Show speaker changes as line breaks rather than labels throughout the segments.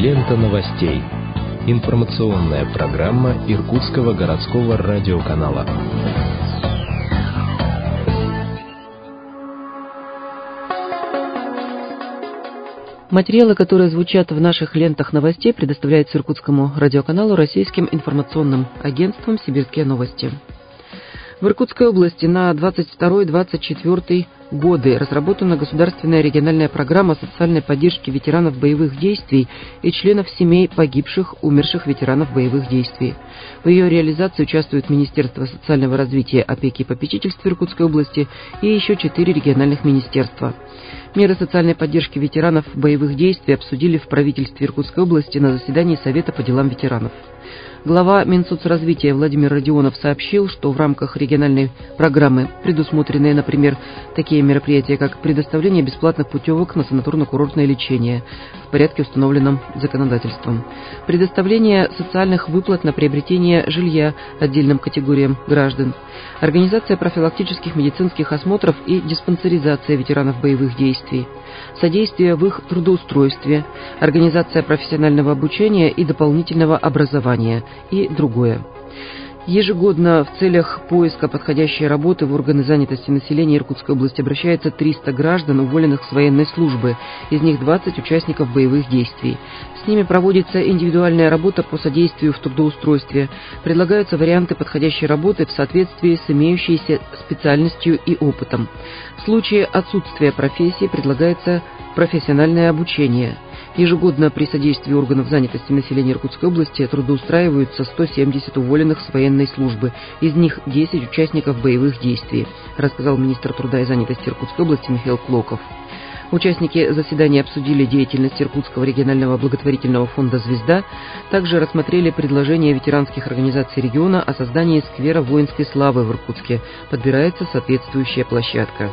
Лента новостей. Информационная программа Иркутского городского радиоканала.
Материалы, которые звучат в наших лентах новостей, предоставляются Иркутскому радиоканалу российским информационным агентством «Сибирские новости». В Иркутской области на 22-24 годы разработана государственная региональная программа социальной поддержки ветеранов боевых действий и членов семей погибших, умерших ветеранов боевых действий. В ее реализации участвуют Министерство социального развития, опеки и попечительства Иркутской области и еще 4 региональных министерства. Меры социальной поддержки ветеранов боевых действий обсудили в правительстве Иркутской области на заседании Совета по делам ветеранов. Глава Минсоцразвития Владимир Родионов сообщил, что в рамках региональной программы предусмотрены, например, такие мероприятия, как предоставление бесплатных путевок на санаторно-курортное лечение в порядке, установленном законодательством, предоставление социальных выплат на приобретение жилья отдельным категориям граждан, организация профилактических медицинских осмотров и диспансеризация ветеранов боевых действий, содействие в их трудоустройстве, организация профессионального обучения и дополнительного образования и другое. Ежегодно в целях поиска подходящей работы в органы занятости населения Иркутской области обращается 300 граждан, уволенных с военной службы, из них 20 участников боевых действий. С ними проводится индивидуальная работа по содействию в трудоустройстве, предлагаются варианты подходящей работы в соответствии с имеющейся специальностью и опытом. В случае отсутствия профессии предлагается профессиональное обучение. Ежегодно при содействии органов занятости населения Иркутской области трудоустраиваются 170 уволенных с военной службы, из них 10 участников боевых действий, рассказал министр труда и занятости Иркутской области Михаил Клоков. Участники заседания обсудили деятельность Иркутского регионального благотворительного фонда «Звезда», также рассмотрели предложение ветеранских организаций региона о создании сквера воинской славы в Иркутске. Подбирается соответствующая площадка.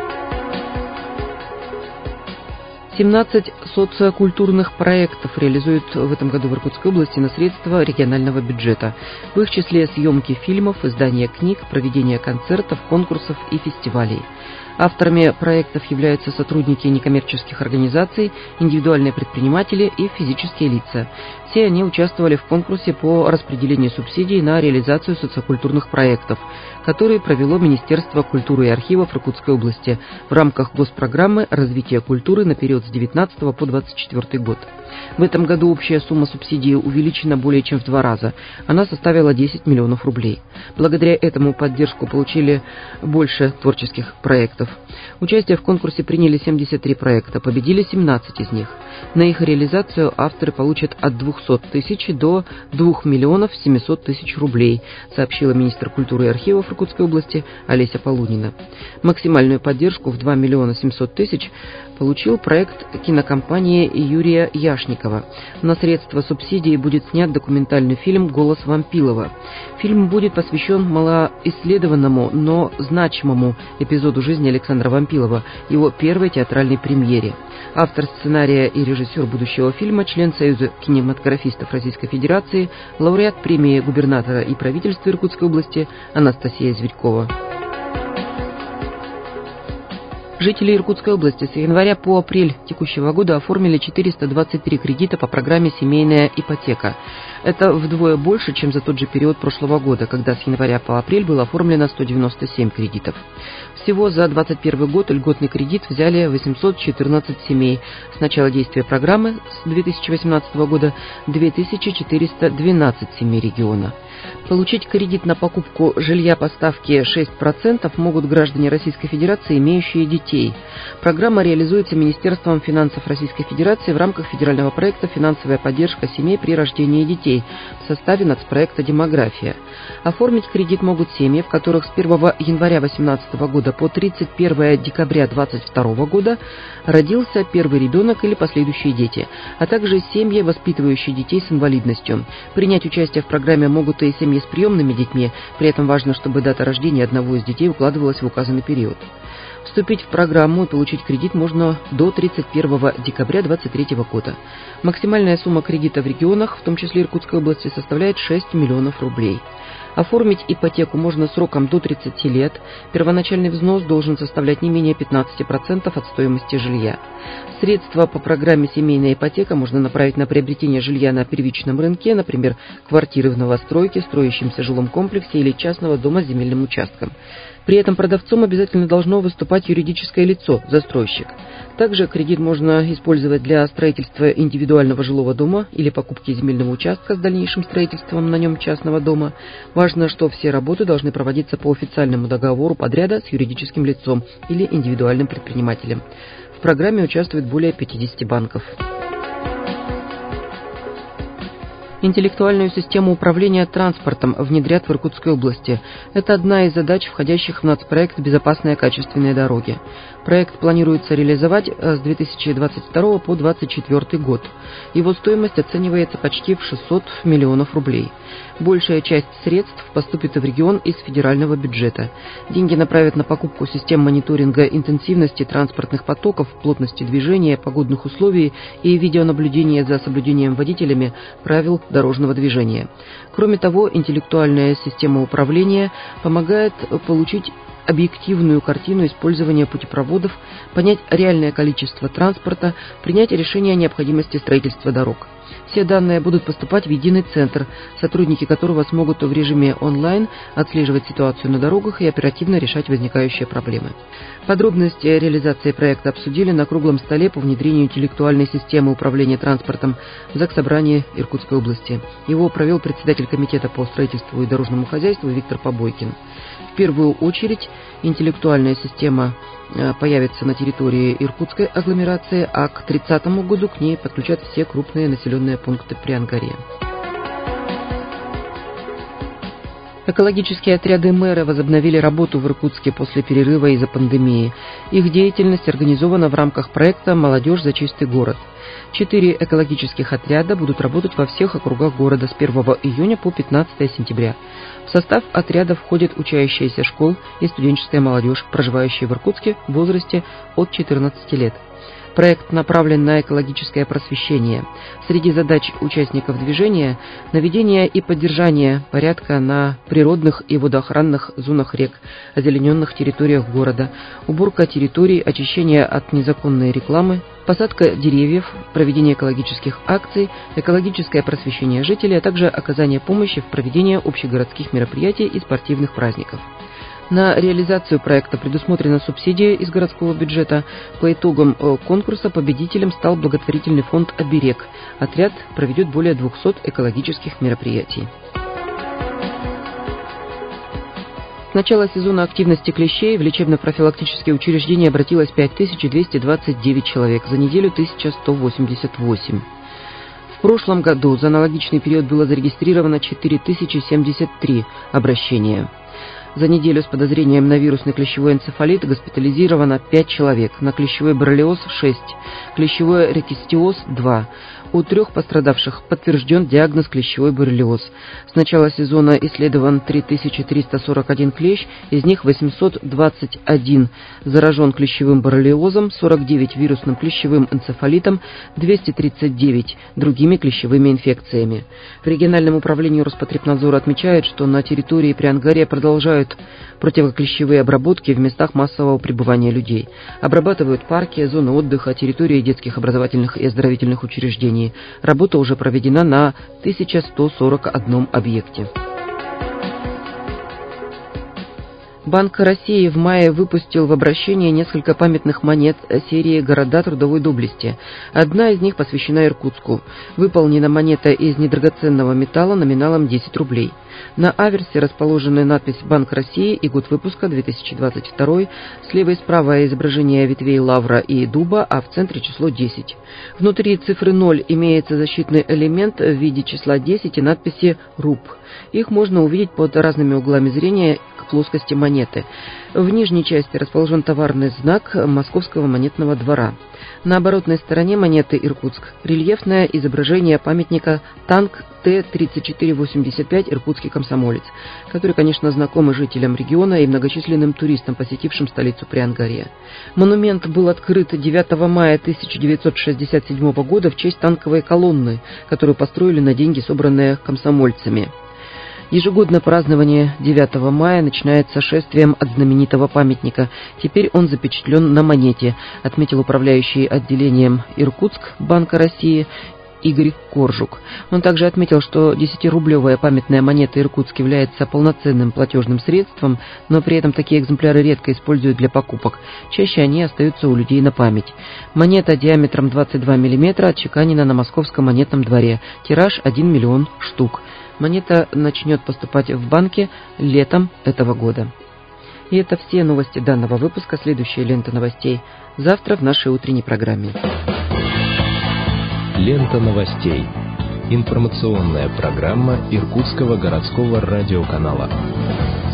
17 социокультурных проектов реализуют в этом году в Иркутской области на средства регионального бюджета. В их числе съемки фильмов, издание книг, проведение концертов, конкурсов и фестивалей. Авторами проектов являются сотрудники некоммерческих организаций, индивидуальные предприниматели и физические лица. Все они участвовали в конкурсе по распределению субсидий на реализацию социокультурных проектов, который провело Министерство культуры и архивов Иркутской области в рамках госпрограммы развития культуры на период с 19 по 24 год. В этом году общая сумма субсидии увеличена более чем в 2 раза. Она составила 10 миллионов рублей. Благодаря этому поддержку получили больше творческих проектов. Участие в конкурсе приняли 73 проекта, победили 17 из них. На их реализацию авторы получат от 200 тысяч до 2 миллионов 700 тысяч рублей, сообщила министр культуры и архивов Иркутской области Олеся Полунина. Максимальную поддержку в 2 миллиона 700 тысяч получил проект кинокомпании Юрия Яшникова. На средства субсидии будет снят документальный фильм «Голос Вампилова». Фильм будет посвящен малоисследованному, но значимому эпизоду жизни Александра Вампилова, его первой театральной премьере. Автор сценария и режиссер будущего фильма, член Союза кинематографистов Российской Федерации, лауреат премии губернатора и правительства Иркутской области Анастасия Зверькова. Жители Иркутской области с января по апрель текущего года оформили 423 кредита по программе «Семейная ипотека». Это вдвое больше, чем за тот же период прошлого года, когда с января по апрель было оформлено 197 кредитов. Всего за 2021 год льготный кредит взяли 814 семей. С начала действия программы с 2018 года 2412 семей региона. Получить кредит на покупку жилья по ставке 6% могут граждане Российской Федерации, имеющие детей. Программа реализуется Министерством финансов Российской Федерации в рамках федерального проекта «Финансовая поддержка семей при рождении детей» в составе нацпроекта «Демография». Оформить кредит могут семьи, в которых с 1 января 2018 года по 31 декабря 2022 года родился первый ребенок или последующие дети, а также семьи, воспитывающие детей с инвалидностью. Принять участие в программе могут и семьи с приемными детьми, при этом важно, чтобы дата рождения одного из детей укладывалась в указанный период. Вступить в программу и получить кредит можно до 31 декабря 2023 года. Максимальная сумма кредита в регионах, в том числе Иркутской области, составляет 6 миллионов рублей. Оформить ипотеку можно сроком до 30 лет. Первоначальный взнос должен составлять не менее 15% от стоимости жилья. Средства по программе «Семейная ипотека» можно направить на приобретение жилья на первичном рынке, например, квартиры в новостройке, строящемся жилом комплексе или частного дома с земельным участком. При этом продавцом обязательно должно выступать юридическое лицо – застройщик. Также кредит можно использовать для строительства индивидуального жилого дома или покупки земельного участка с дальнейшим строительством на нем частного дома. Важно, что все работы должны проводиться по официальному договору подряда с юридическим лицом или индивидуальным предпринимателем. В программе участвует более 50 банков. Интеллектуальную систему управления транспортом внедрят в Иркутской области. Это одна из задач, входящих в нацпроект «Безопасные качественные дороги». Проект планируется реализовать с 2022 по 2024 год. Его стоимость оценивается почти в 600 миллионов рублей. Большая часть средств поступит в регион из федерального бюджета. Деньги направят на покупку систем мониторинга интенсивности транспортных потоков, плотности движения, погодных условий и видеонаблюдения за соблюдением водителями правил дорожного движения. Кроме того, интеллектуальная система управления помогает получить объективную картину использования путепроводов, понять реальное количество транспорта, принять решение о необходимости строительства дорог. Все данные будут поступать в единый центр, сотрудники которого смогут в режиме онлайн отслеживать ситуацию на дорогах и оперативно решать возникающие проблемы. Подробности реализации проекта обсудили на круглом столе по внедрению интеллектуальной системы управления транспортом в Заксобрании Иркутской области. Его провел председатель комитета по строительству и дорожному хозяйству Виктор Побойкин. В первую очередь интеллектуальная система появится на территории Иркутской агломерации, а к 30 году к ней подключат все крупные населенные пункты Приангарья. Экологические отряды мэра возобновили работу в Иркутске после перерыва из-за пандемии. Их деятельность организована в рамках проекта «Молодежь за чистый город». 4 экологических отряда будут работать во всех округах города с 1 июня по 15 сентября. В состав отряда входят учащиеся школ и студенческая молодежь, проживающая в Иркутске в возрасте от 14 лет. Проект направлен на экологическое просвещение. Среди задач участников движения – наведение и поддержание порядка на природных и водоохранных зонах рек, озелененных территориях города, уборка территорий, очищение от незаконной рекламы, посадка деревьев, проведение экологических акций, экологическое просвещение жителей, а также оказание помощи в проведении общегородских мероприятий и спортивных праздников. На реализацию проекта предусмотрена субсидия из городского бюджета. По итогам конкурса победителем стал благотворительный фонд «Оберег». Отряд проведет более 200 экологических мероприятий. С начала сезона активности клещей в лечебно-профилактические учреждения обратилось 5229 человек, за неделю 1188. В прошлом году за аналогичный период было зарегистрировано 4073 обращения. За неделю с подозрением на вирусный клещевой энцефалит госпитализировано 5 человек, на клещевой боррелиоз 6, клещевой рикестиоз 2. У 3 пострадавших подтвержден диагноз клещевой боррелиоз. С начала сезона исследован 3341 клещ, из них 821 заражен клещевым боррелиозом, 49 вирусным клещевым энцефалитом, 239 другими клещевыми инфекциями. В региональном управлении Роспотребнадзора отмечают, что на территории Приангарья продолжают противоклещевые обработки в местах массового пребывания людей. Обрабатывают парки, зоны отдыха, территории детских образовательных и оздоровительных учреждений. Работа уже проведена на 1141 объекте. Банк России в мае выпустил в обращение несколько памятных монет серии «Города трудовой доблести». Одна из них посвящена Иркутску. Выполнена монета из недрагоценного металла номиналом 10 рублей. На аверсе расположены надпись «Банк России» и год выпуска 2022, слева и справа изображение ветвей лавра и дуба, а в центре число 10. Внутри цифры 0 имеется защитный элемент в виде числа 10 и надписи «РУП». Их можно увидеть под разными углами зрения к плоскости монеты. В нижней части расположен товарный знак Московского монетного двора. На оборотной стороне монеты «Иркутск» рельефное изображение памятника «Танк Т-3485 «Иркутский комсомолец», который, конечно, знаком жителям региона и многочисленным туристам, посетившим столицу Приангарья. Монумент был открыт 9 мая 1967 года в честь танковой колонны, которую построили на деньги, собранные комсомольцами. Ежегодное празднование 9 мая начинается шествием от знаменитого памятника. Теперь он запечатлен на монете, отметил управляющий отделением Иркутск Банка России Игорь Коржук. Он также отметил, что 10-рублевая памятная монета Иркутск является полноценным платежным средством, но при этом такие экземпляры редко используют для покупок. Чаще они остаются у людей на память. Монета диаметром 22 мм отчеканена на Московском монетном дворе. Тираж 1 миллион штук. Монета начнет поступать в банки летом этого года. И это все новости данного выпуска. Следующая лента новостей завтра в нашей утренней программе.
Лента новостей. Информационная программа Иркутского городского радиоканала.